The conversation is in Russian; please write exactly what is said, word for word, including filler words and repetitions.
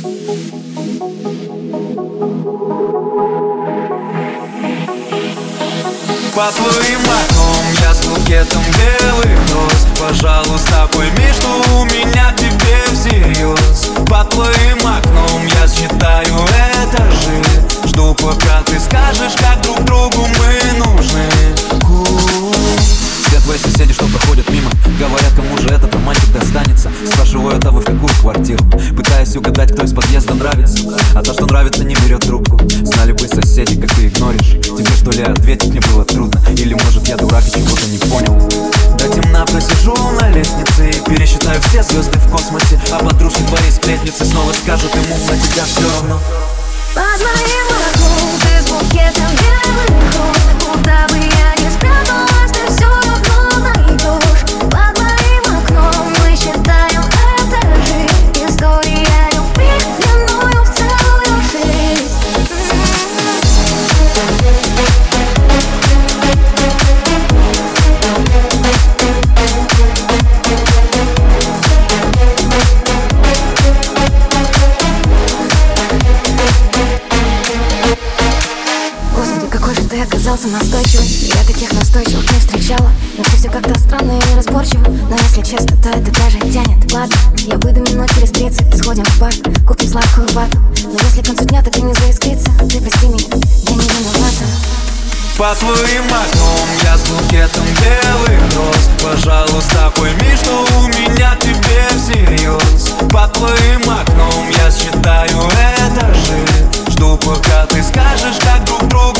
По твоим окном я с букетом белых роз. Пожалуйста, пойми, что у меня к тебе всерьез. По твоим окном я считаю этажи. Жду, пока ты скажешь, как друг другу мы нужны. Все твои соседи, что проходят мимо, говорят, кому же этот романтик достанется. Спрашивают, а вы в какую квартиру? Пытаясь угадать, кто из подъезда нравится. А то, что нравится, не берет трубку. Знали бы соседи, как ты игноришь. Тебе что ли ответить мне было трудно? Или может я дурак и чего-то не понял? До темна просижу на лестнице и пересчитаю все звезды в космосе. А подружки твоей сплетницы снова скажут ему, на тебя все равно. Под моим окном ты с букетом белых роз. Куда бы я ни спряталась, ты все равно найдешь. Под моим окном мы считаем этажи. История любви длиною в целую жизнь. Ты оказался настойчивый, я таких настойчивых не встречала. Но все как-то странно и неразборчиво. Но если честно, то это даже тянет. Ладно, я выйду минут через тридцать. Сходим в парк, купим сладкую вату. Но если к концу дня так и не заискрится, ты прости меня, я не виновата. По твоим окном я с букетом белых роз. Пожалуйста, пойми, что у меня к тебе всерьез. По твоим окном я считаю этажи. Жду, пока ты скажешь, как друг другу